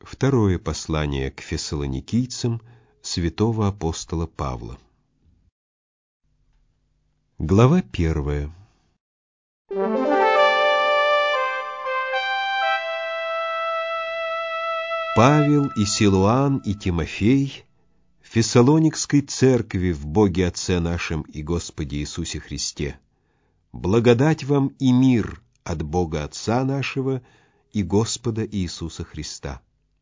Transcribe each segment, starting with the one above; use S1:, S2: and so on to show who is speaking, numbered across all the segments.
S1: Второе послание к фессалоникийцам святого апостола Павла. Глава 1. Павел и Силуан и Тимофей Фессалоникской церкви в Боге Отце нашем и Господе Иисусе Христе. Благодать вам и мир от Бога Отца нашего и Господа Иисуса Христа.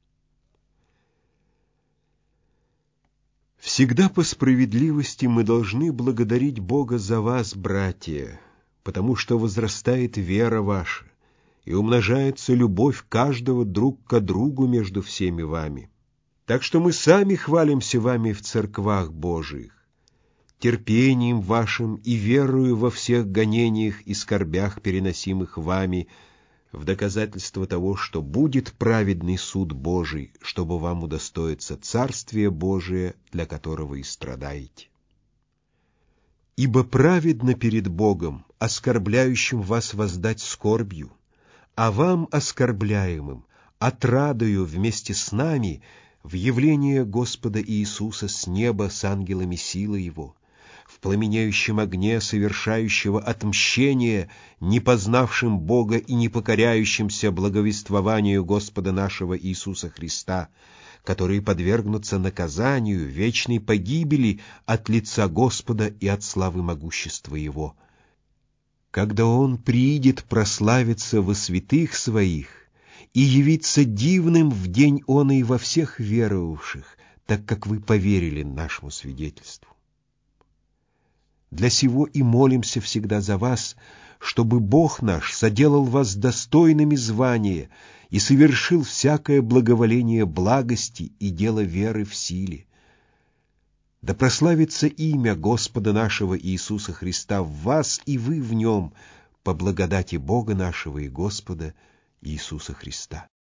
S1: Всегда по справедливости мы должны благодарить Бога за вас, братья, потому что возрастает вера ваша, и умножается любовь каждого друг к другу между всеми вами. Так что мы сами хвалимся вами в церквах Божиих, терпением вашим и верою во всех гонениях и скорбях, переносимых вами, в доказательство того, что будет праведный суд Божий, чтобы вам удостоиться Царствия Божия, для которого и страдаете. Ибо праведно перед Богом, оскорбляющим вас воздать скорбью, а вам, оскорбляемым, отрадою вместе с нами в явление Господа Иисуса с неба с ангелами силы Его, в пламенеющем огне совершающего отмщение не познавшим Бога и не покоряющимся благовествованию Господа нашего Иисуса Христа, которые подвергнутся наказанию, вечной погибели от лица Господа и от славы могущества Его. Когда Он приидет прославиться во святых Своих и явиться дивным в день Он и во всех веровавших, так как вы поверили нашему свидетельству. Для сего и молимся всегда за вас, чтобы Бог наш соделал вас достойными звания и совершил всякое благоволение благости и дело веры в силе. Да прославится имя Господа нашего Иисуса Христа в вас и вы в Нем, по благодати Бога нашего и Господа Иисуса Христа.